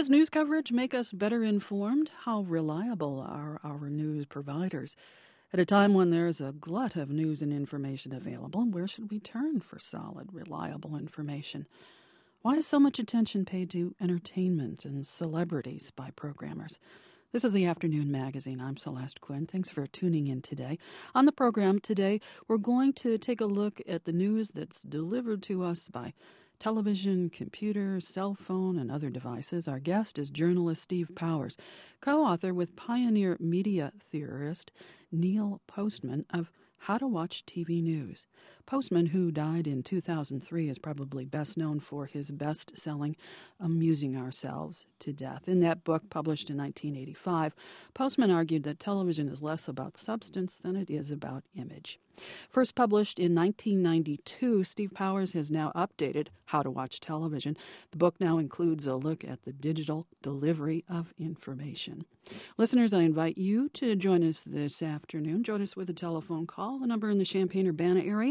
Does news coverage make us better informed? How reliable are our news providers? At a time when there's a glut of news and information available, where should we turn for solid, reliable information? Why is so much attention paid to entertainment and celebrities by programmers? This is the Afternoon Magazine. I'm Celeste Quinn. Thanks for tuning in today. On the program today, we're going to take a look at the news that's delivered to us by television, computer, cell phone, and other devices. Our guest is journalist Steve Powers, co-author with pioneer media theorist Neil Postman of How to Watch TV News. Postman, who died in 2003, is probably best known for his best-selling Amusing Ourselves to Death. In that book, published in 1985, Postman argued that television is less about substance than it is about image. First published in 1992, Steve Powers has now updated How to Watch Television. The book now includes a look at the digital delivery of information. Listeners, I invite you to join us this afternoon. Join us with a telephone call. The number in the Champaign-Urbana area,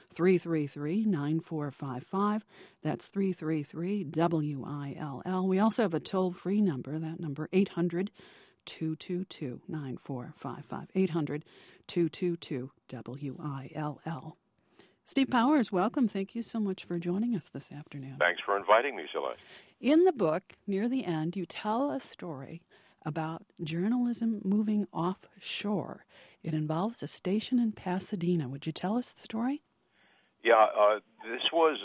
333-9455. That's 333-WILL. We also have a toll-free number. That number, 800-222-9455. 800-222-WILL. Steve Powers, welcome. Thank you so much for joining us this afternoon. Thanks for inviting me, Celeste. In the book, near the end, you tell a story about journalism moving offshore. It involves a station in Pasadena. Would you tell us the story? Yeah, this was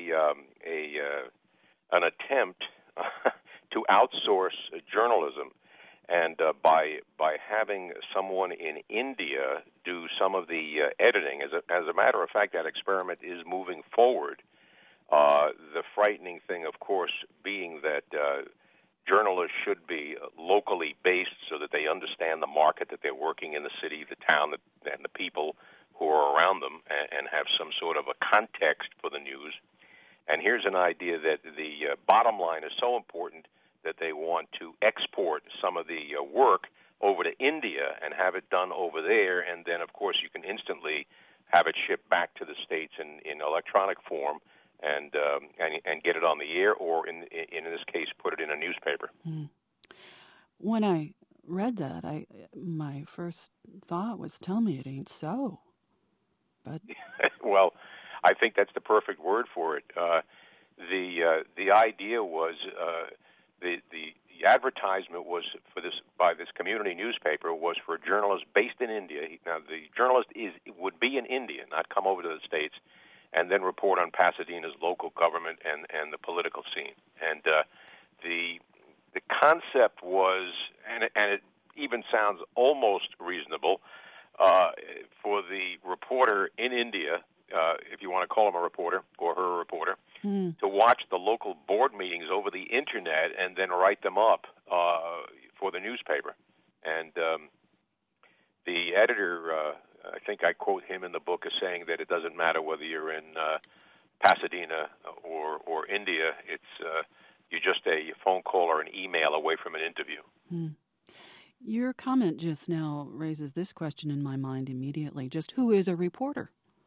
an attempt to outsource journalism, and by having someone in India do some of the editing. As a matter of fact, that experiment is moving forward. The frightening thing, of course, being that journalists should be locally based so that they understand the market that they're working in, the city, the town, and the people who are around them, and have some sort of a context for the news. And here's an idea that the bottom line is so important that they want to export some of the work over to India and have it done over there, and then, of course, you can instantly have it shipped back to the States in electronic form, and get it on the air, or in this case, put it in a newspaper. When I read that, my first thought was, tell me it ain't so. But well, I think that's the perfect word for it. The idea was the advertisement was for this by this community newspaper was for a journalist based in India. Now, the journalist would be in India, not come over to the States, and then report on Pasadena's local government and the political scene. And the concept was, and it even sounds almost reasonable, for the reporter in India, if you want to call him a reporter or her a reporter, to watch the local board meetings over the Internet and then write them up for the newspaper. And the editor, I think I quote him in the book as saying that it doesn't matter whether you're in Pasadena or India. It's you're just a phone call or an email away from an interview. Your comment just now raises this question in my mind immediately. Just who is a reporter?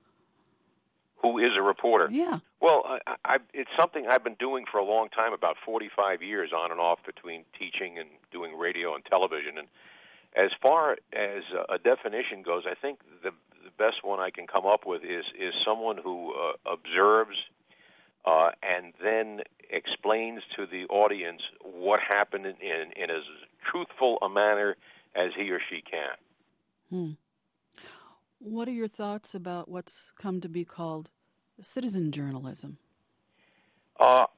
Who is a reporter? Yeah. Well, it's something I've been doing for a long time, about 45 years on and off between teaching and doing radio and television. And as far as a definition goes, I think the best one I can come up with is someone who observes and then explains to the audience what happened in as truthful a manner as he or she can. What are your thoughts about what's come to be called citizen journalism? I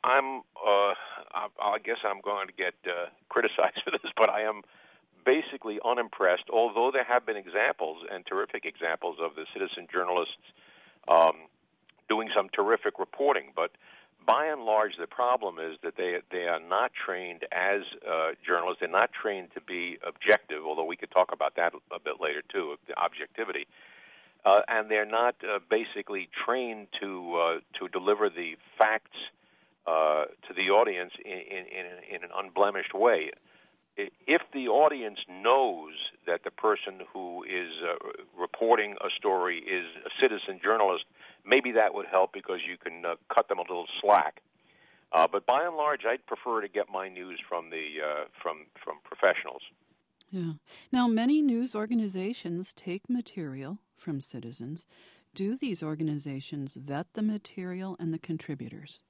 guess I'm going to get criticized for this, but I am basically unimpressed, although there have been examples, and terrific examples, of the citizen journalists doing some terrific reporting. But by and large, the problem is that they are not trained as journalists. They're not trained to be objective, although we could talk about that a bit later, too, the objectivity. And they're not basically trained to deliver the facts to the audience in an unblemished way. If the audience knows that the person who is reporting a story is a citizen journalist, maybe that would help because you can cut them a little slack. But by and large, I'd prefer to get my news from from professionals. Yeah. Now, many news organizations take material from citizens. Do these organizations vet the material and the contributors?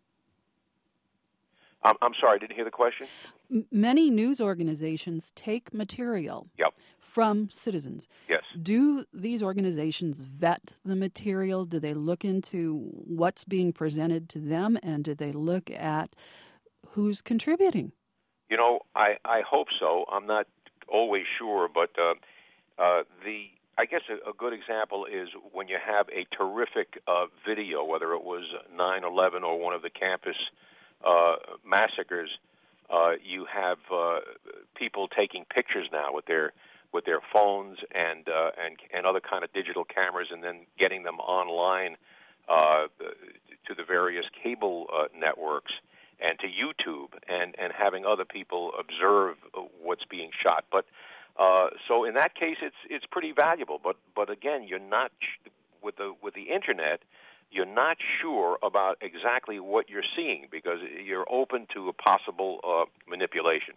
I'm sorry, I didn't hear the question. Many news organizations take material Yep. from citizens. Yes. Do these organizations vet the material? Do they look into what's being presented to them, and do they look at who's contributing? You know, I hope so. I'm not always sure, but I guess a good example is when you have a terrific video, whether it was 9/11 or one of the campus massacres. You have people taking pictures now with their phones and other kind of digital cameras, and then getting them online to the various cable networks and to YouTube, and having other people observe what's being shot. But so in that case, it's pretty valuable. But again, you're not with the internet. You're not sure about exactly what you're seeing because you're open to a possible manipulation.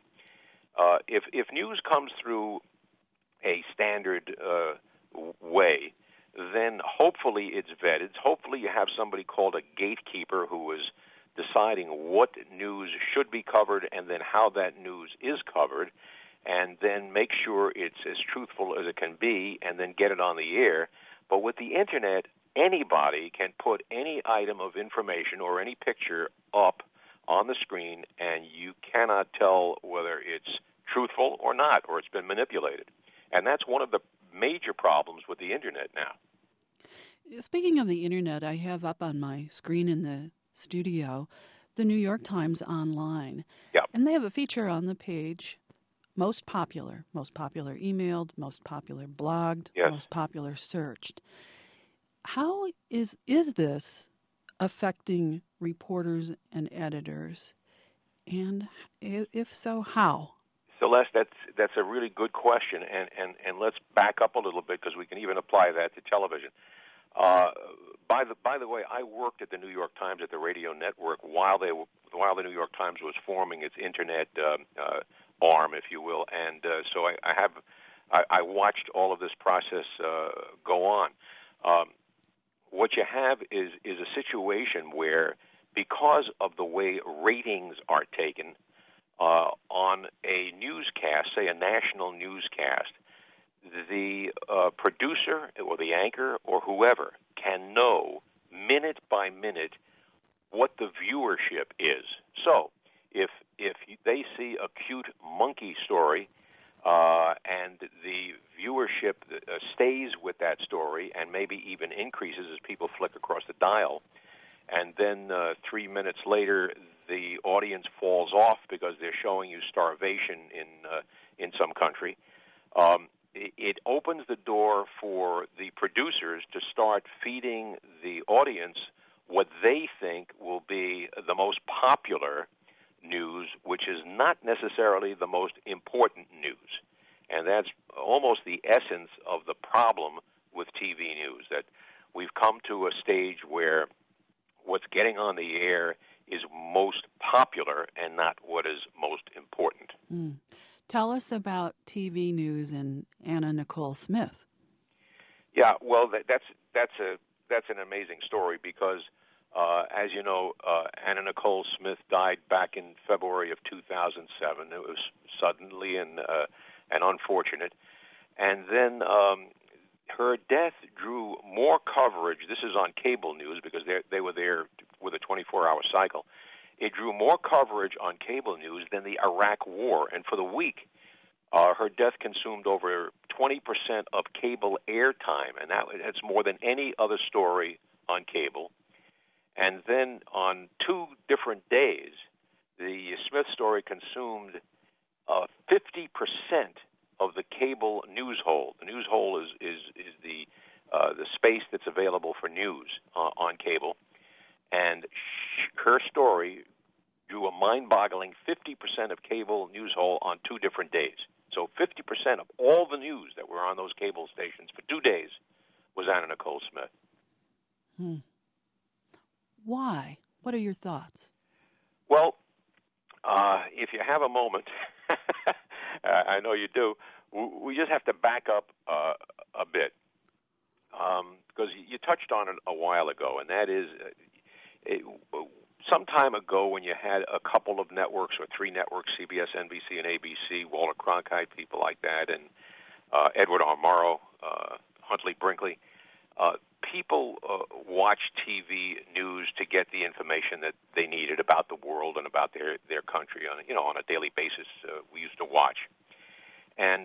If news comes through a standard way, then hopefully it's vetted. Hopefully you have somebody called a gatekeeper who is deciding what news should be covered and then how that news is covered, and then make sure it's as truthful as it can be and then get it on the air. But with the internet, anybody can put any item of information or any picture up on the screen, and you cannot tell whether it's truthful or not, or it's been manipulated. And that's one of the major problems with the internet now. Speaking of the internet, I have up on my screen in the studio the New York Times Online. Yep. And they have a feature on the page, most popular emailed, most popular blogged, Yes. most popular searched. How is this affecting reporters and editors? And if so, how? Celeste, that's a really good question, and let's back up a little bit because we can even apply that to television. By the way, I worked at the New York Times at the radio network while the New York Times was forming its internet arm, if you will, and so I watched all of this process go on. What you have is a situation where, because of the way ratings are taken on a newscast, say a national newscast, the producer or the anchor or whoever can know minute by minute what the viewership is. So if they see a cute monkey story and the viewership stays with that story and maybe even increases as people flick across the dial, and then 3 minutes later the audience falls off because they're showing you starvation in some country, it opens the door for the producers to start feeding the audience what they think will be the most popular news, which is not necessarily the most important news. And that's almost the essence of the problem with TV news, that we've come to a stage where what's getting on the air is most popular and not what is most important. Mm. Tell us about TV news and Anna Nicole Smith. Yeah, well, that's an amazing story because, as you know, Anna Nicole Smith died back in February of 2007. It was suddenly and unfortunate, and then her death drew more coverage. This is on cable news because they were there with a 24-hour cycle. It drew more coverage on cable news than the Iraq War, and for the week, her death consumed over 20% of cable airtime, and that's more than any other story on cable. And then on 2 different days, the Smith story consumed 50% of the cable news hole. The news hole is the space that's available for news on cable, and her story drew a mind-boggling 50% of cable news hole on 2 different days. So 50% of all the news that were on those cable stations for 2 days was Anna Nicole Smith. Why? What are your thoughts? Well, if you have a moment, I know you do, we just have to back up a bit. Because you touched on it a while ago, and that is some time ago when you had a couple of networks or three networks, CBS, NBC, and ABC, Walter Cronkite, people like that, and Edward R. Murrow, Huntley Brinkley, people watched TV news to get the information that they needed about the world and about their country on a daily basis. We used to watch, and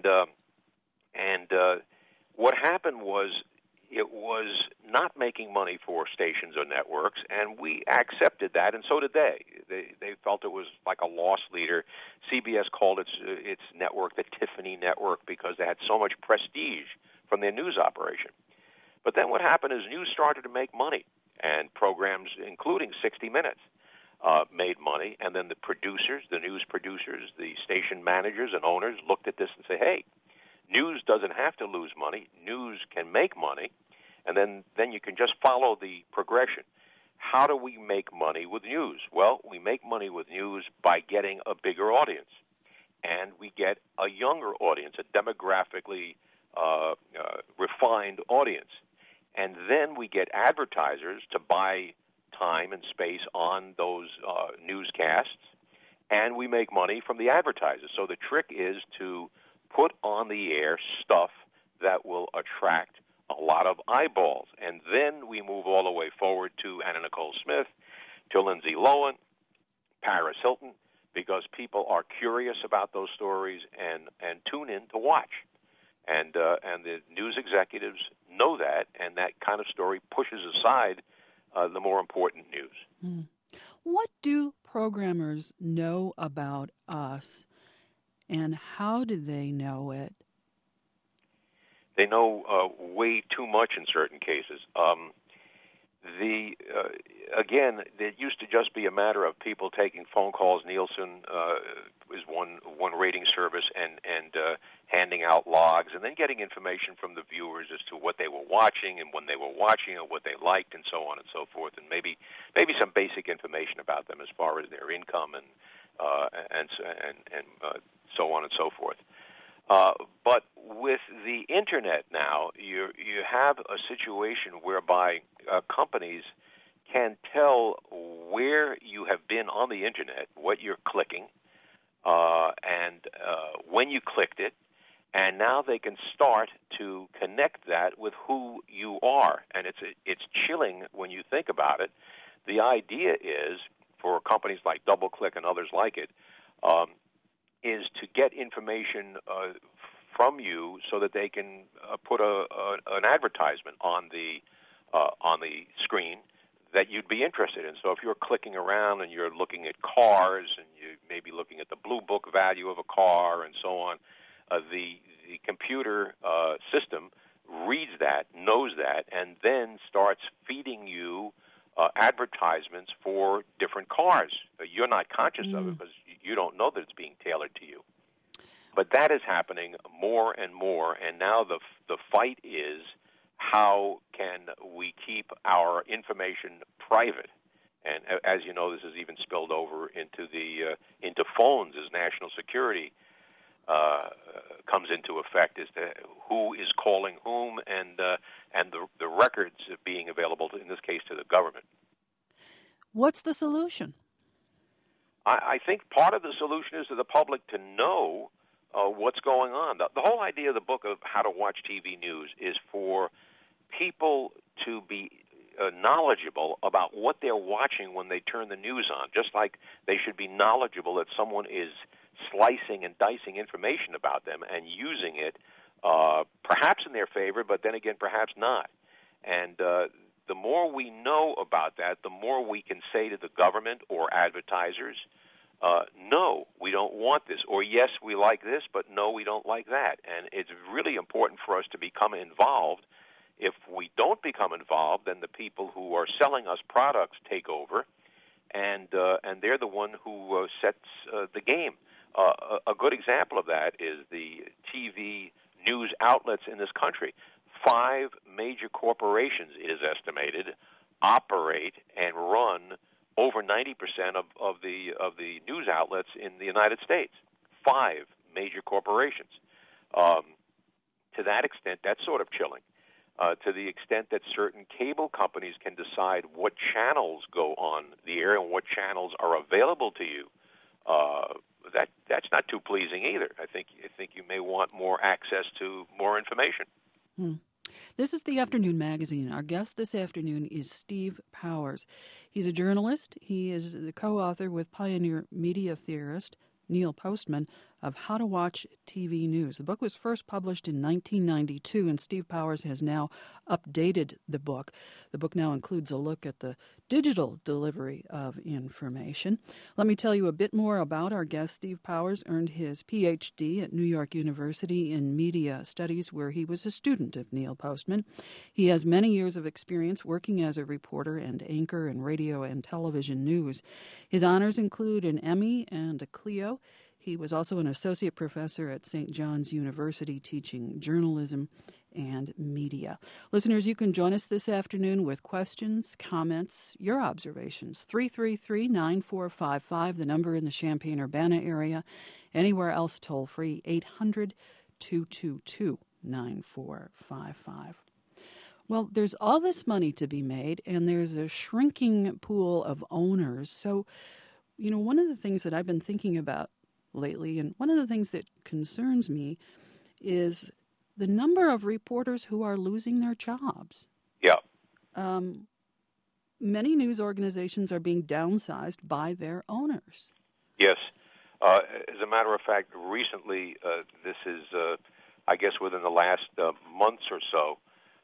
what happened was it was not making money for stations or networks, and we accepted that, and so did they. They felt it was like a loss leader. CBS called its network the Tiffany Network because they had so much prestige from their news operation. But then what happened is news started to make money, and programs, including 60 Minutes, made money, and then the news producers, the station managers and owners looked at this and said, hey, news doesn't have to lose money. News can make money, and then you can just follow the progression. How do we make money with news? Well, we make money with news by getting a bigger audience, and we get a younger audience, a demographically refined audience. And then we get advertisers to buy time and space on those newscasts, and we make money from the advertisers. So the trick is to put on the air stuff that will attract a lot of eyeballs. And then we move all the way forward to Anna Nicole Smith, to Lindsay Lohan, Paris Hilton, because people are curious about those stories and tune in to watch. And the news executives know that, and that kind of story pushes aside the more important news. Mm. What do programmers know about us, and how do they know it? They know way too much in certain cases. Again, it used to just be a matter of people taking phone calls. Nielsen is one rating service, and handing out logs, and then getting information from the viewers as to what they were watching and when they were watching and what they liked, and so on and so forth, and maybe some basic information about them as far as their income and so on and so forth. But with the Internet now, you have a situation whereby companies can tell where you have been on the Internet, what you're clicking, and when you clicked it, and now they can start to connect that with who you are. And it's chilling when you think about it. The idea is, for companies like DoubleClick and others like it, is to get information from you so that they can put an advertisement on the screen that you'd be interested in. So if you're clicking around and you're looking at cars and you may be looking at the Blue Book value of a car and so on, the computer system reads that, knows that, and then starts feeding you advertisements for different cars. You're not conscious of it because you don't know that it's being tailored to you. But that is happening more and more, and now the fight is, how can we keep our information private? And as you know, this has even spilled over into phones as national security comes into effect, as to who is calling whom, and the records being available, in this case, to the government. What's the solution? I think part of the solution is for the public to know what's going on. The whole idea of the book of How to Watch TV News is for people to be knowledgeable about what they're watching when they turn the news on, just like they should be knowledgeable that someone is slicing and dicing information about them and using it perhaps in their favor, but then again perhaps not. And the more we know about that, the more we can say to the government or advertisers, no, we don't want this, or yes, we like this, but no, we don't like that. And it's really important for us to become involved. If we don't become involved, then the people who are selling us products take over, and they're the one who sets the game. A good example of that is the TV news outlets in this country. 5 major corporations, it is estimated, operate and run over 90% of the news outlets in the United States. 5 major corporations. To that extent, that's sort of chilling. To the extent that certain cable companies can decide what channels go on the air and what channels are available to you, that's not too pleasing either. I think you may want more access to more information. This is the Afternoon Magazine. Our guest this afternoon is Steve Powers. He's a journalist. He is the co-author with pioneer media theorist Neil Postman of How to Watch TV News. The book was first published in 1992, and Steve Powers has now updated the book. The book now includes a look at the digital delivery of information. Let me tell you a bit more about our guest. Steve Powers earned his Ph.D. at New York University in Media Studies, where he was a student of Neil Postman. He has many years of experience working as a reporter and anchor in radio and television news. His honors include an Emmy and a Clio. He was also an associate professor at St. John's University teaching journalism and media. Listeners, you can join us this afternoon with questions, comments, your observations. 333-9455, the number in the Champaign-Urbana area. Anywhere else, toll free, 800-222-9455. Well, there's all this money to be made, and there's a shrinking pool of owners. So, one of the things that I've been thinking about lately, and one of the things that concerns me, is the number of reporters who are losing their jobs. Yeah. Many news organizations are being downsized by their owners. Yes. As a matter of fact, recently, this is, I guess, within the last months or so,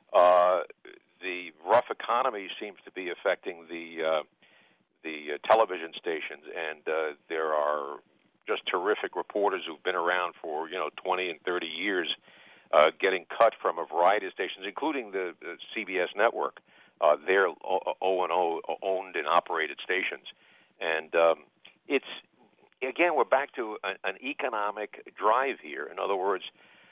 the rough economy seems to be affecting the television stations, and there are just terrific reporters who've been around for 20 and 30 years, getting cut from a variety of stations, including the CBS network. They're O&O owned and operated stations, and it's again we're back to an economic drive here. In other words,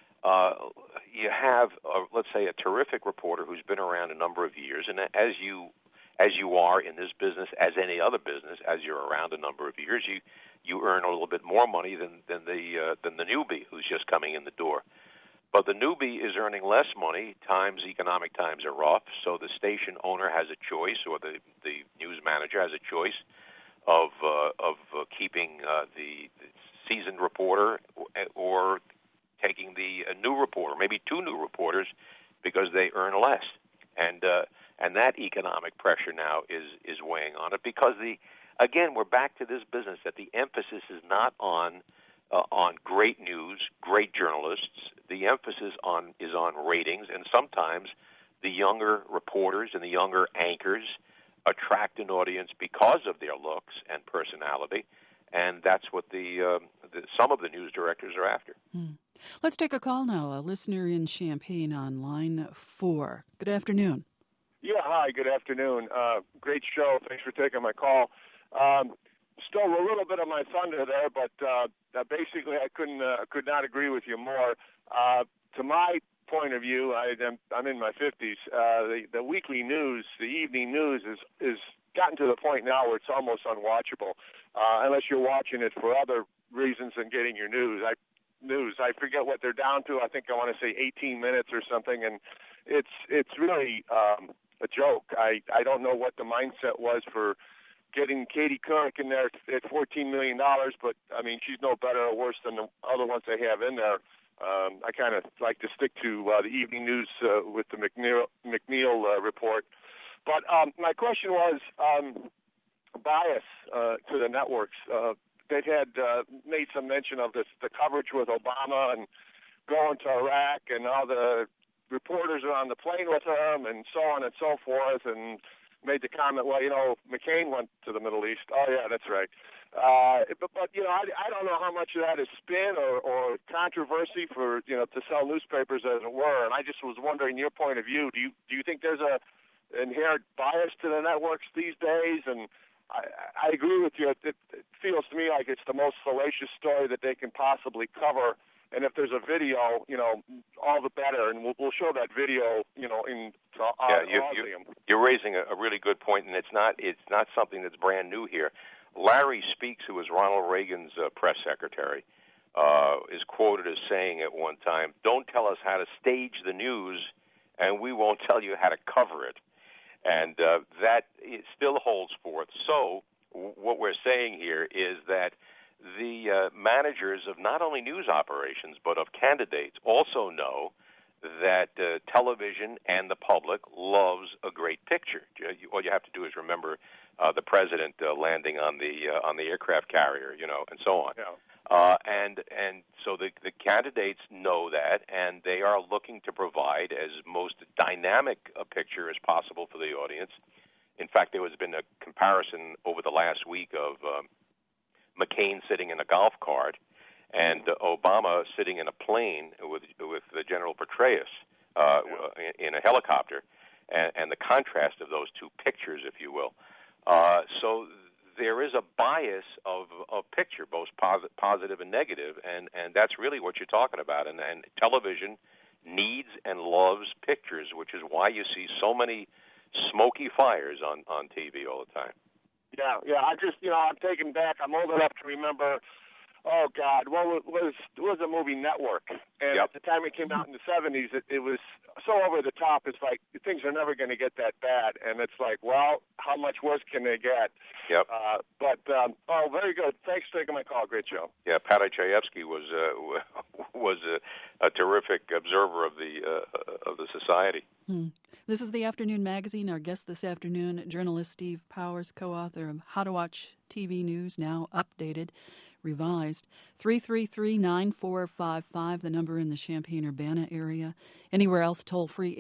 you have let's say a terrific reporter who's been around a number of years, and as you are in this business, as any other business, as you're around a number of years, you earn a little bit more money than the newbie who's just coming in the door. But the newbie is earning less money. Economic times are rough, so the station owner has a choice, or the news manager has a choice of keeping the seasoned reporter or taking the new reporter, maybe 2 new reporters, because they earn less. And that economic pressure now is weighing on it, because again, we're back to this business that the emphasis is not on great news, great journalists. The emphasis is on ratings, and sometimes the younger reporters and the younger anchors attract an audience because of their looks and personality, and that's what some of the news directors are after. Let's take a call now. A listener in Champaign on line 4. Good afternoon. Yeah, hi, good afternoon. Great show. Thanks for taking my call. Stole a little bit of my thunder there, but basically I could not agree with you more. To my point of view, I'm in my 50s. The weekly news, the evening news, is gotten to the point now where it's almost unwatchable, unless you're watching it for other reasons than getting your news. I forget what they're down to. I think I want to say 18 minutes or something, and it's really a joke. I don't know what the mindset was for getting Katie Couric in there at $14 million, but, I mean, she's no better or worse than the other ones they have in there. I kind of like to stick to the evening news with the McNeil report. But my question was bias to the networks. They had made some mention of the coverage with Obama and going to Iraq, and all the reporters are on the plane with him, and so on and so forth, and made the comment, well, McCain went to the Middle East. Oh, yeah, that's right. But I don't know how much of that is spin or controversy for, to sell newspapers, as it were. And I just was wondering your point of view. Do you think there's a inherent bias to the networks these days? And I agree with you. It feels to me like it's the most salacious story that they can possibly cover And if there's a video, all the better. And we'll show that video, in you're raising a really good point, and it's not something that's brand new here. Larry Speakes, who was Ronald Reagan's press secretary, is quoted as saying at one time, "Don't tell us how to stage the news, and we won't tell you how to cover it." And that it still holds forth. So what we're saying here is that the managers of not only news operations but of candidates also know that television and the public loves a great picture. All you have to do is remember the president landing on the aircraft carrier, and so on. Yeah. And so the candidates know that, and they are looking to provide as most dynamic a picture as possible for the audience. In fact, there has been a comparison over the last week of McCain sitting in a golf cart and Obama sitting in a plane with General Petraeus in a helicopter, and the contrast of those two pictures, if you will. So there is a bias of picture, both positive and negative, and that's really what you're talking about. And television needs and loves pictures, which is why you see so many smoky fires on TV all the time. Yeah. I just, I'm taken back. I'm old enough to remember. Oh God! Well, it was a movie Network, and at the time it came out in the 70s, it was so over the top. It's like things are never going to get that bad, and it's like, well, how much worse can they get? Yep. Very good. Thanks for taking my call. Great show. Yeah, Pat Chayefsky was a terrific observer of the society. This is the Afternoon Magazine. Our guest this afternoon, journalist Steve Powers, co-author of How to Watch TV News, now updated, revised. 333-9455, the number in the Champaign-Urbana area. Anywhere else, toll free,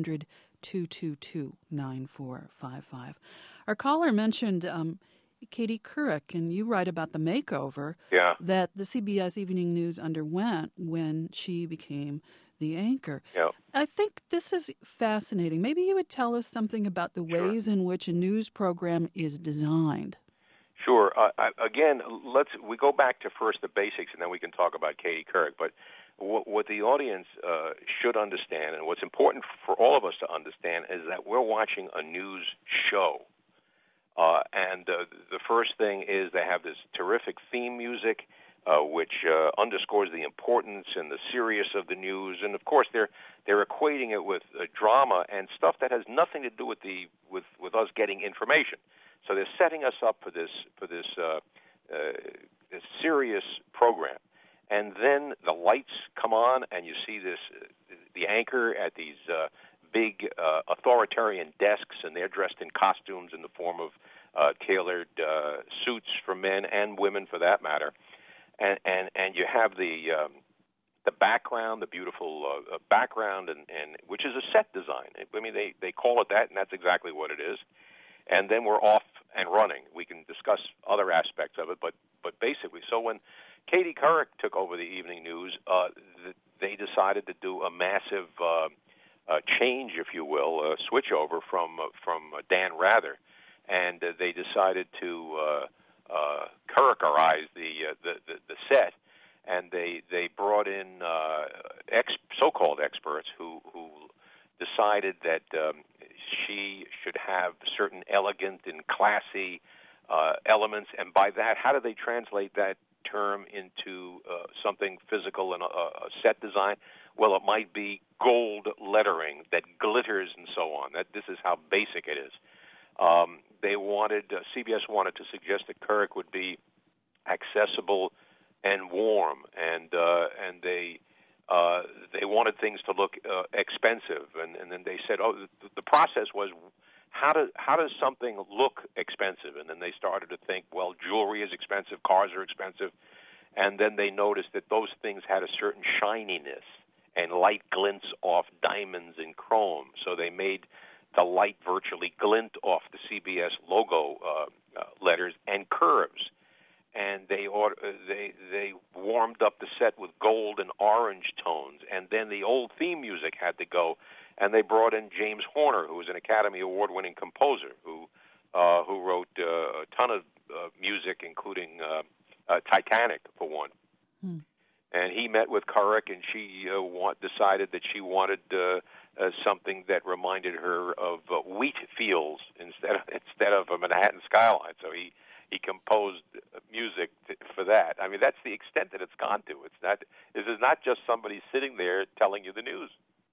800-222-9455. Our caller mentioned Katie Couric, and you write about the makeover that the CBS Evening News underwent when she became the anchor. Yep. I think this is fascinating. Maybe you would tell us something about the ways in which a news program is designed. Sure. Again, we go back to first the basics, and then we can talk about Katie Couric. But what the audience should understand, and what's important for all of us to understand, is that we're watching a news show. And the first thing is they have this terrific theme music, which underscores the importance and the seriousness of the news. And of course, they're equating it with drama and stuff that has nothing to do with us getting information. So they're setting us up for this serious program, and then the lights come on, and you see the anchor at these big authoritarian desks, and they're dressed in costumes in the form of tailored suits for men and women, for that matter, and you have the background, the beautiful background, and which is a set design. I mean, they call it that, and that's exactly what it is. And then we're off and running. We can discuss other aspects of it, but basically, so when Katie Couric took over the evening news, they decided to do a massive change, if you will, switch over from Dan Rather, and they decided to Couricarize the set, and they brought in so-called experts who decided that she should have certain elegant and classy elements, and by that, how do they translate that term into something physical and a set design? Well, it might be gold lettering that glitters and so on. This is how basic it is. CBS wanted to suggest that Couric would be accessible and warm, and they wanted things to look expensive, and then they said, the process was, how does something look expensive? And then they started to think, well, jewelry is expensive, cars are expensive, and then they noticed that those things had a certain shininess, and light glints off diamonds and chrome, so they made the light virtually glint off the CBS logo letters and curves. And they warmed up the set with gold and orange tones, and then the old theme music had to go, and they brought in James Horner, who was an Academy Award-winning composer, who wrote a ton of music, including Titanic, for one. and he met with Couric, and she decided that she wanted something that reminded her of wheat fields instead of a Manhattan skyline. So he composed music for that. I mean, that's the extent that it's gone to. This is not just somebody sitting there telling you the news.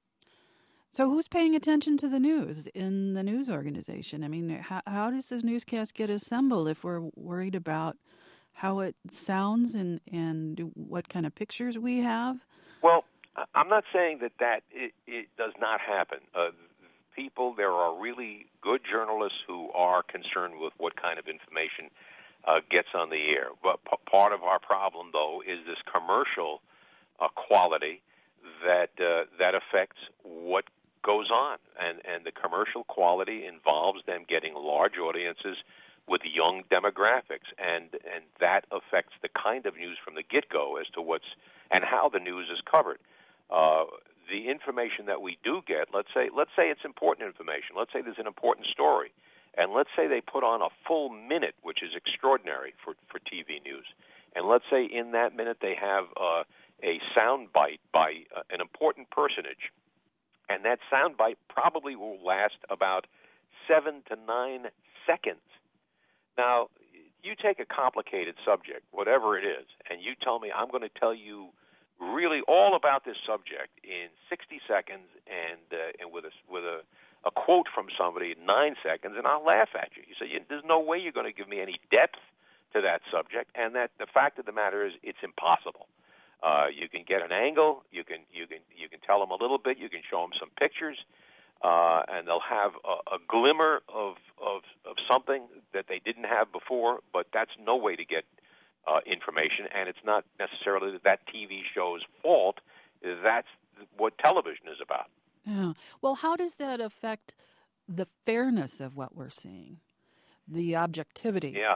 So who's paying attention to the news in the news organization? I mean, how does the newscast get assembled if we're worried about how it sounds and what kind of pictures we have? Well, I'm not saying that it does not happen. There are really good journalists who are concerned with what kind of information gets on the air. But part of our problem, though, is this commercial quality that affects what goes on, and the commercial quality involves them getting large audiences with young demographics, and that affects the kind of news from the get-go as to what's and how the news is covered. The information that we do get, let's say it's important information. Let's say there's an important story, and let's say they put on a full minute, which is extraordinary for TV news. And let's say in that minute they have a sound bite by an important personage. And that soundbite probably will last about 7 to 9 seconds. Now, you take a complicated subject, whatever it is, and you tell me I'm going to tell you really all about this subject in 60 seconds and with a quote from somebody in 9 seconds, and I'll laugh at you. You say, there's no way you're going to give me any depth to that subject, and that the fact of the matter is it's impossible. You can get an angle. You can tell them a little bit. You can show them some pictures, and they'll have a glimmer of something that they didn't have before. But that's no way to get information, and it's not necessarily that TV show's fault. That's what television is about. Yeah. Well, how does that affect the fairness of what we're seeing? The objectivity. Yeah,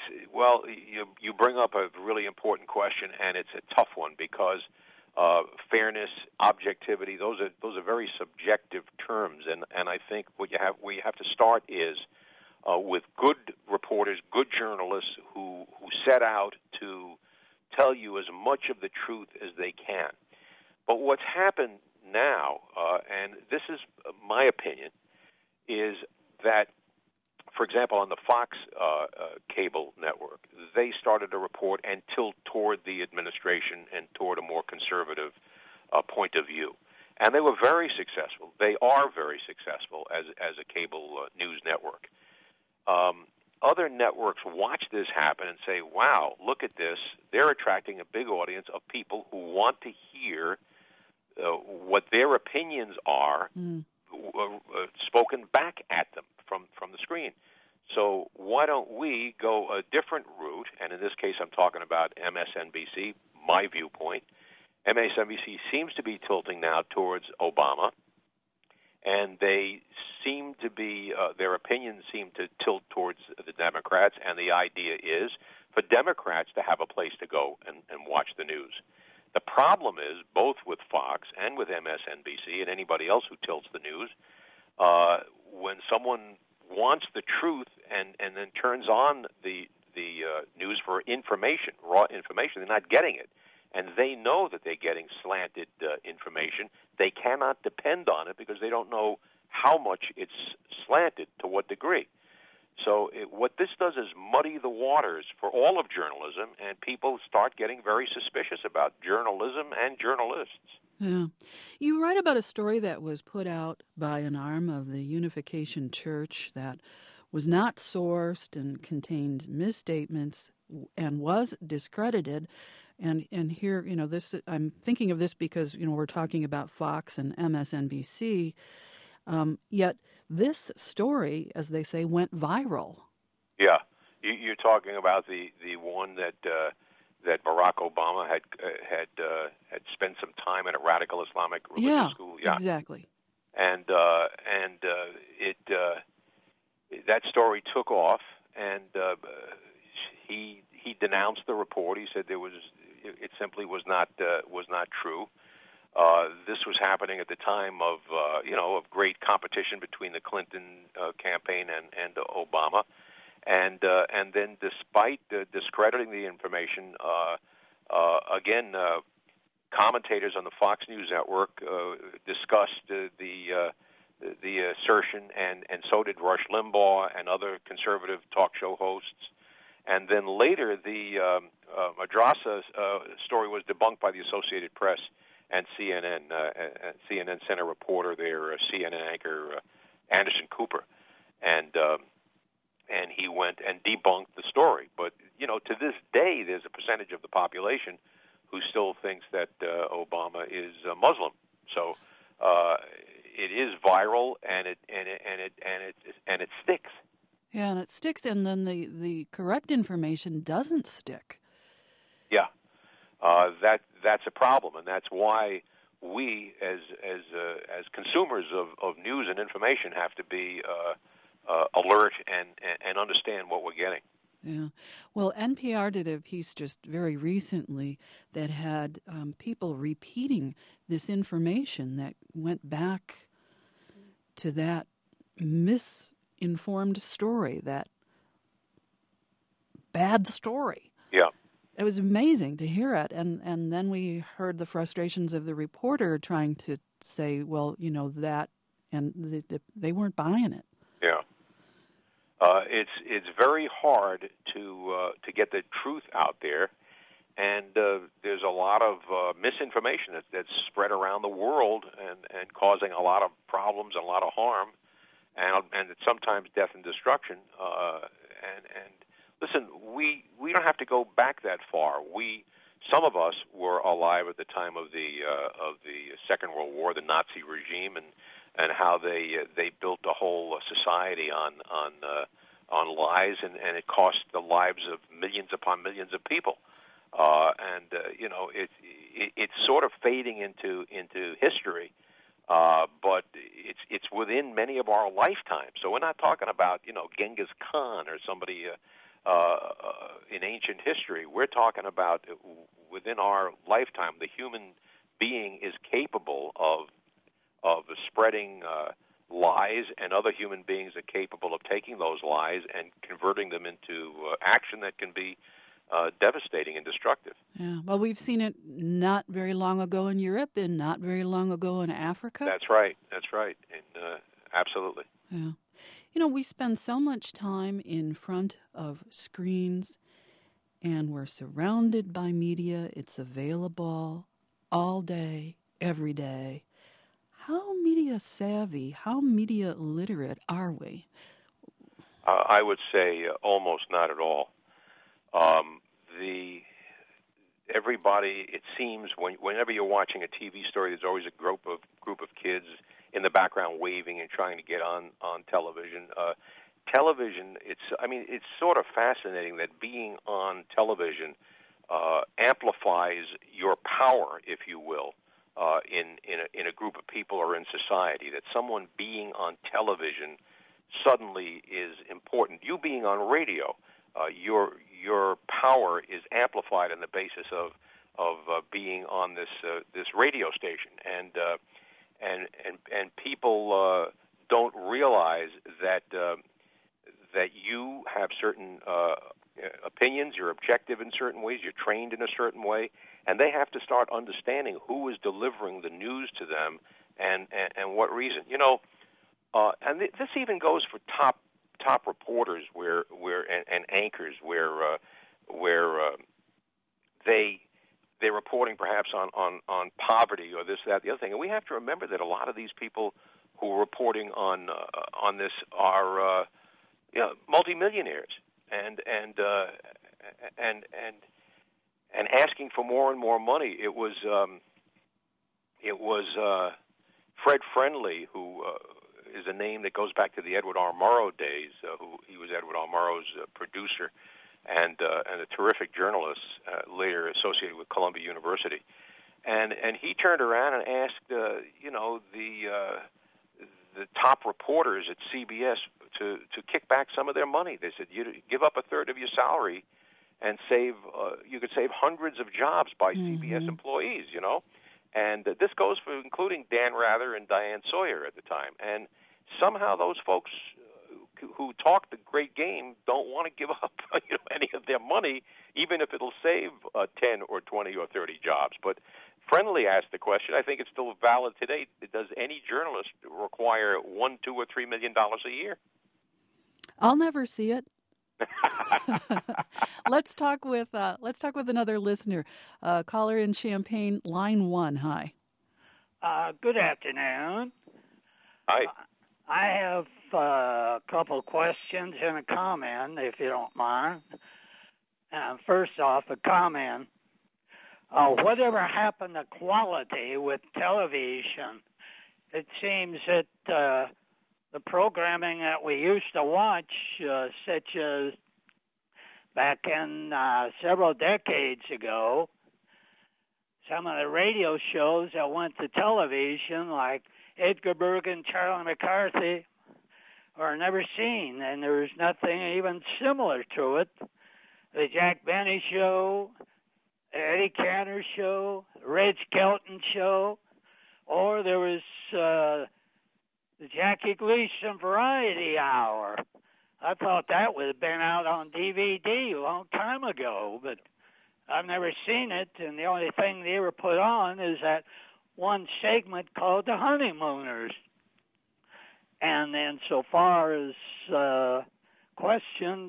you bring up a really important question, and it's a tough one because fairness, objectivity, those are very subjective terms, and I think where you have to start is with good reporters, good journalists who set out to tell you as much of the truth as they can. But what's happened now, and this is my opinion, is that, for example, on the Fox cable network, they started to report and tilt toward the administration and toward a more conservative point of view. And they were very successful. They are very successful as a cable news network. Other networks watch this happen and say, wow, look at this. They're attracting a big audience of people who want to hear what their opinions are spoken back at them from the screen. So why don't we go a different route? And in this case, I'm talking about MSNBC, my viewpoint. MSNBC seems to be tilting now towards Obama, and they seem to be, their opinions seem to tilt towards the Democrats, and the idea is for Democrats to have a place to go and watch the news. The problem is, both with Fox and with MSNBC and anybody else who tilts the news, when someone wants the truth and then turns on the news for information, raw information, they're not getting it. And they know that they're getting slanted information. They cannot depend on it because they don't know how much it's slanted, to what degree. So what this does is muddy the waters for all of journalism, and people start getting very suspicious about journalism and journalists. Yeah. You write about a story that was put out by an arm of the Unification Church that was not sourced and contained misstatements and was discredited. And here, this, I'm thinking of this because, we're talking about Fox and MSNBC, yet this story, as they say, went viral. Yeah. You're talking about the one that Barack Obama had spent some time at a radical Islamic religious school. Yeah, exactly. And that story took off, and he denounced the report. He said it simply was not true. This was happening at the time of great competition between the Clinton campaign and Obama, and then despite discrediting the information, again, commentators on the Fox News network discussed the assertion, and so did Rush Limbaugh and other conservative talk show hosts. And then later, the Madrasa story was debunked by the Associated Press and CNN. CNN sent a reporter there, CNN anchor Anderson Cooper, and he went and debunked the story. But to this day, there's a percentage of the population who still thinks that Obama is Muslim. So it is viral, and it sticks. Yeah, and it sticks, and then the correct information doesn't stick. Yeah, that's a problem, and that's why we, as consumers of news and information, have to be alert and understand what we're getting. Yeah. Well, NPR did a piece just very recently that had people repeating this information that went back to that misinformed story, that bad story. Yeah. It was amazing to hear it. And then we heard the frustrations of the reporter trying to say, well, that, and they weren't buying it. Yeah. It's very hard to get the truth out there, and there's a lot of misinformation that's spread around the world and causing a lot of problems and a lot of harm, and sometimes death and destruction. And listen, we don't have to go back that far. Some of us were alive at the time of the Second World War, the Nazi regime, and how they built a whole society on lies, and it cost the lives of millions upon millions of people. It's sort of fading into history, but it's within many of our lifetimes. So we're not talking about Genghis Khan or somebody in ancient history. We're talking about within our lifetime, the human being is capable of spreading lies, and other human beings are capable of taking those lies and converting them into action that can be devastating and destructive. Yeah. Well, we've seen it not very long ago in Europe and not very long ago in Africa. That's right. And absolutely. Yeah. We spend so much time in front of screens, and we're surrounded by media. It's available all day, every day. How media savvy, how media literate are we? I would say almost not at all. Everybody, it seems, whenever you're watching a TV story, there's always a group of kids in the background waving and trying to get on television. Television, it's sort of fascinating that being on television amplifies your power, if you will, in a group of people or in society. That someone being on television suddenly is important. You being on radio, your power is amplified on the basis of being on this radio station, and people don't realize that you have certain opinions. You're objective in certain ways. You're trained in a certain way, and they have to start understanding who is delivering the news to them and what reason. And this even goes for top reporters and anchors where they're reporting perhaps on poverty or this, that, the other thing. And we have to remember that a lot of these people who are reporting on this are multimillionaires and asking for more and more money. It was Fred Friendly, who is a name that goes back to the Edward R. Murrow days. He was Edward R. Murrow's producer and a terrific journalist, later associated with Columbia University. And he turned around and asked the top reporters at CBS to kick back some of their money. They said, you give up a third of your salary and you could save hundreds of jobs by CBS employees, And this goes for including Dan Rather and Diane Sawyer at the time. And somehow those folks who talk the great game don't want to give up any of their money, even if it'll save 10 or 20 or 30 jobs. But Friendly asked the question. I think it's still valid today. Does any journalist require $1, $2, or $3 million a year? I'll never see it. Let's talk with another listener. Caller in Champaign, line 1. Hi. Good afternoon. Hi. I have a couple questions and a comment, if you don't mind. First off, a comment. Whatever happened to quality with television? It seems that the programming that we used to watch, such as back in several decades ago, some of the radio shows that went to television, like Edgar Bergen, Charlie McCarthy, are never seen, and there's nothing even similar to it. The Jack Benny Show, Eddie Cantor Show, Reg Kelton Show, or there was the Jackie Gleason Variety Hour. I thought that would have been out on DVD a long time ago, but I've never seen it, and the only thing they ever put on is that one segment called The Honeymooners. And then so far as questions,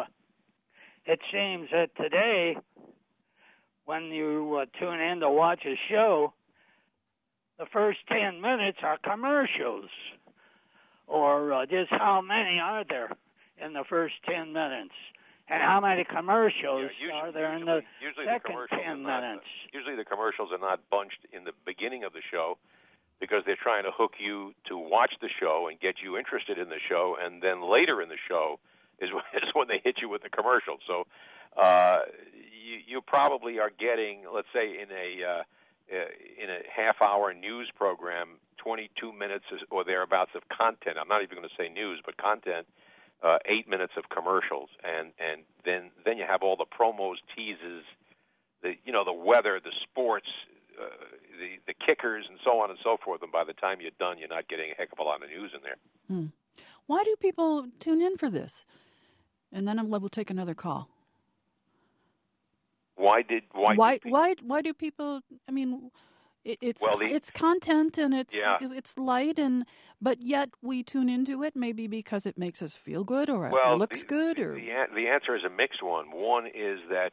it seems that today, when you tune in to watch a show, the first 10 minutes are commercials. Or just how many are there in the first 10 minutes? And how many commercials are there in the second 10 minutes? Usually the commercials are not bunched in the beginning of the show because they're trying to hook you to watch the show and get you interested in the show, and then later in the show is when they hit you with the commercials. So you probably are getting, let's say, in a half-hour news program, 22 minutes or thereabouts of content. I'm not even going to say news, but content. 8 minutes of commercials, and then you have all the promos, teases, the weather, the sports, the kickers, and so on and so forth. And by the time you're done, you're not getting a heck of a lot of news in there. Why do people tune in for this? And then we'll take another call. Why do people? I mean, it's content and it's light, but yet we tune into it maybe because it makes us feel good or it looks good. Or the answer is a mixed one. One is that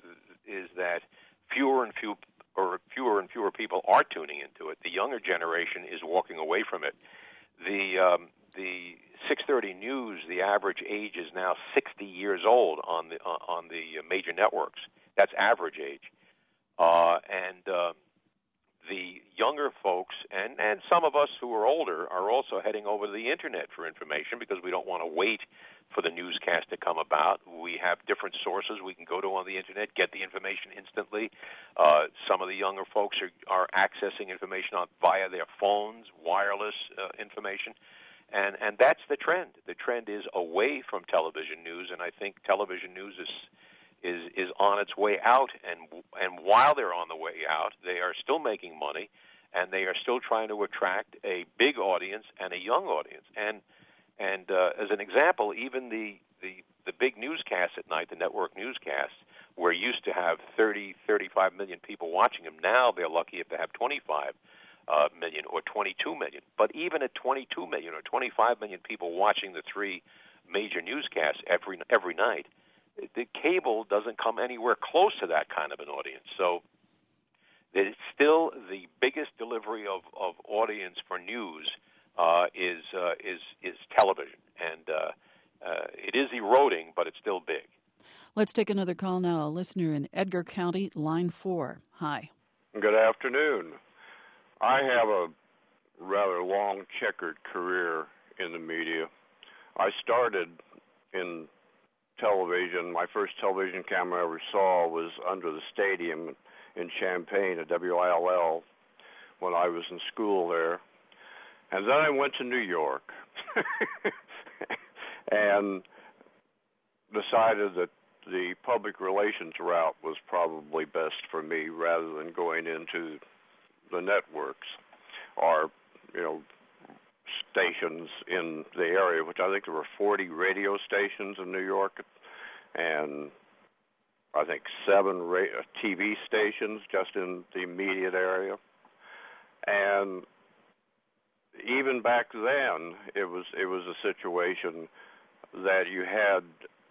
fewer and fewer people are tuning into it. The younger generation is walking away from it. The 6:30 news, the average age is now 60 years old on the major networks. That's average age, and the younger folks and some of us who are older are also heading over to the Internet for information because we don't want to wait for the newscast to come about. We have different sources we can go to on the Internet, get the information instantly. Some of the younger folks are accessing information via their phones, wireless information. And that's the trend. The trend is away from television news, and I think television news is on its way out, and while they're on the way out, they are still making money, and they are still trying to attract a big audience and a young audience. And as an example, even the big newscasts at night, the network newscasts, were used to have 30, 35 million people watching them. Now they're lucky if they have 25 million or 22 million. But even at 22 million or 25 million people watching the three major newscasts every night, the cable doesn't come anywhere close to that kind of an audience. So it's still the biggest delivery of audience for news is television, and it is eroding, but it's still big. Let's take another call now. A listener in Edgar County, line 4. Hi. Good afternoon. I have a rather long checkered career in the media. I started in television. My first television camera I ever saw was under the stadium in Champaign at WILL when I was in school there. And then I went to New York and decided that the public relations route was probably best for me rather than going into the networks or, stations in the area, which I think there were 40 radio stations in New York, and I think 7 TV stations just in the immediate area. And even back then, it was a situation that you had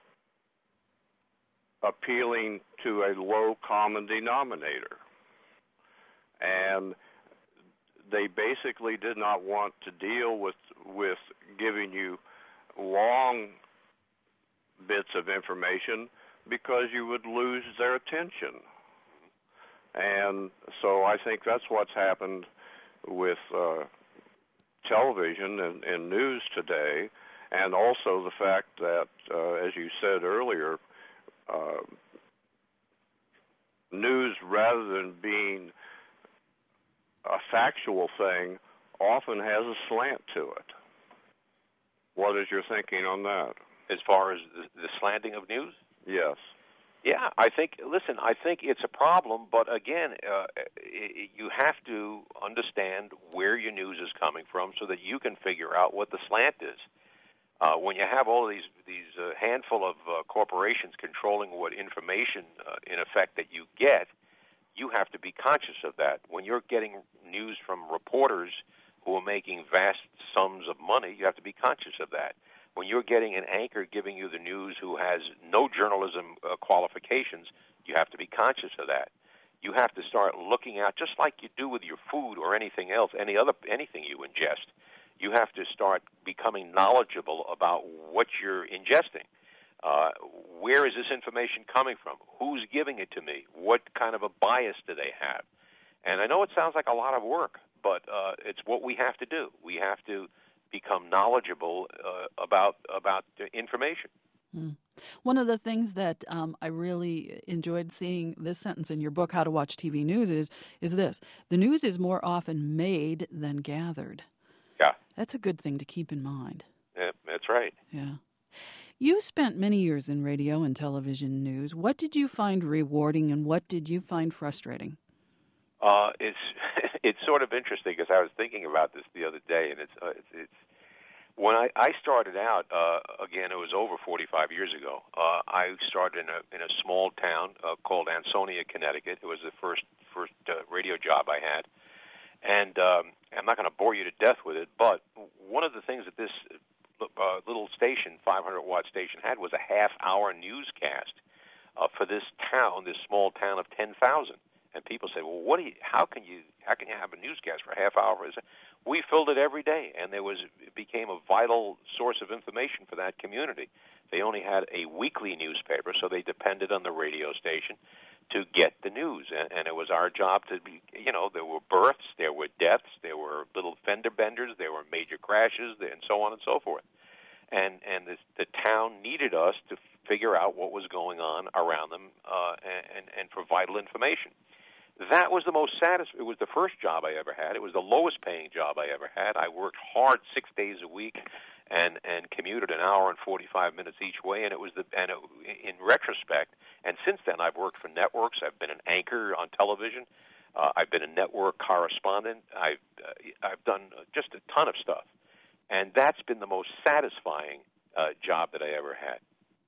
appealing to a low common denominator. And they basically did not want to deal with giving you long bits of information because you would lose their attention. And so I think that's what's happened with television and news today, and also the fact that, as you said earlier, news, rather than being a factual thing, often has a slant to it. What is your thinking on that? As far as the slanting of news? Yes. Yeah, I think it's a problem, but again, you have to understand where your news is coming from so that you can figure out what the slant is. When you have all these handful of corporations controlling what information, in effect, that you get, you have to be conscious of that. When you're getting news from reporters who are making vast sums of money, you have to be conscious of that. When you're getting an anchor giving you the news who has no journalism qualifications, you have to be conscious of that. You have to start looking out, just like you do with your food or anything else, anything you ingest. You have to start becoming knowledgeable about what you're ingesting. Where is this information coming from? Who's giving it to me? What kind of a bias do they have? And I know it sounds like a lot of work, but it's what we have to do. We have to become knowledgeable about the information. One of the things that I really enjoyed seeing this sentence in your book, How to Watch TV News, is this: the news is more often made than gathered. Yeah. That's a good thing to keep in mind. Yeah, that's right. Yeah. You spent many years in radio and television news. What did you find rewarding and what did you find frustrating? It's sort of interesting because I was thinking about this the other day, and it's when I started out. Again, it was over 45 years ago. I started in a small town called Ansonia, Connecticut. It was the first radio job I had, and I'm not going to bore you to death with it. But one of the things that this little station, 500-watt station, had was a half-hour newscast for this town, this small town of 10,000. And people say, "Well, how can you have a newscast for a half hour?" We filled it every day, and it became a vital source of information for that community. They only had a weekly newspaper, so they depended on the radio station to get the news. And it was our job to be, there were births, there were deaths, there were little fender benders, there were major crashes, and so on and so forth. And the town needed us to figure out what was going on around them and for vital information. That was the most satisfying. It was the first job I ever had. It was the lowest paying job I ever had. I worked hard 6 days a week and commuted an hour and 45 minutes each way. And in retrospect, and since then, I've worked for networks. I've been an anchor on television. I've been a network correspondent. I've done just a ton of stuff, and that's been the most satisfying job that I ever had.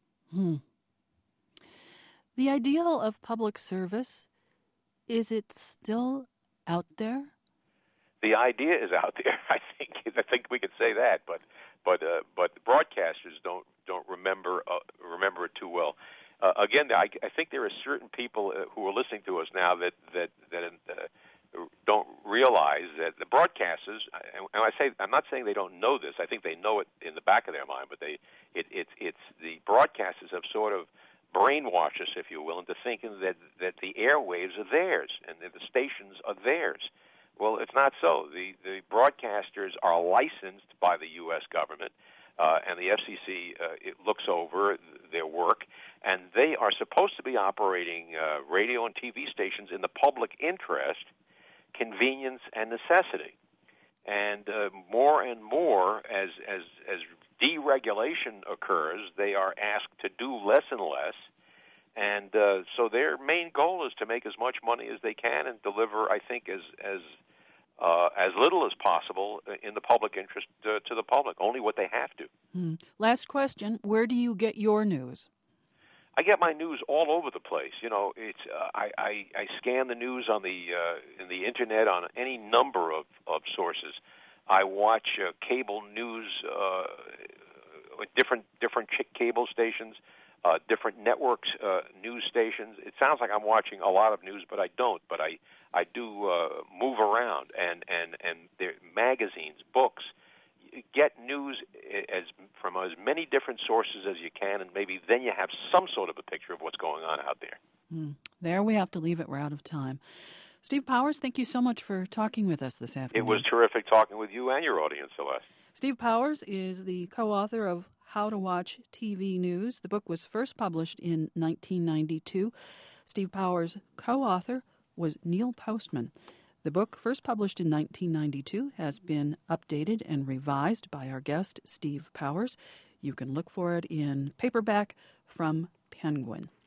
The ideal of public service. Is it still out there? The idea is out there. I think we could say that, but the broadcasters don't remember it too well. Again, I think there are certain people who are listening to us now that don't realize that the broadcasters. And I'm not saying they don't know this. I think they know it in the back of their mind, but it's the broadcasters have sort of brainwash us, if you will, into thinking that the airwaves are theirs and that the stations are theirs. Well, it's not so. The broadcasters are licensed by the U.S. government, and the FCC it looks over their work, and they are supposed to be operating radio and TV stations in the public interest, convenience, and necessity. And more and more, as deregulation occurs, they are asked to do less and less, and so their main goal is to make as much money as they can and deliver, I think, as little as possible in the public interest to the public, only what they have to. Last question, where do you get your news? I get my news all over the place. You know, it's I scan the news on the in the internet on any number of sources. I watch cable news, different cable stations, different networks, news stations. It sounds like I'm watching a lot of news, but I don't. But I do move around, and there magazines, books. Get news from as many different sources as you can, and maybe then you have some sort of a picture of what's going on out there. There we have to leave it. We're out of time. Steve Powers, thank you so much for talking with us this afternoon. It was terrific talking with you and your audience, Celeste. Steve Powers is the co-author of How to Watch TV News. The book was first published in 1992. Steve Powers' co-author was Neil Postman. The book, first published in 1992, has been updated and revised by our guest, Steve Powers. You can look for it in paperback from Penguin.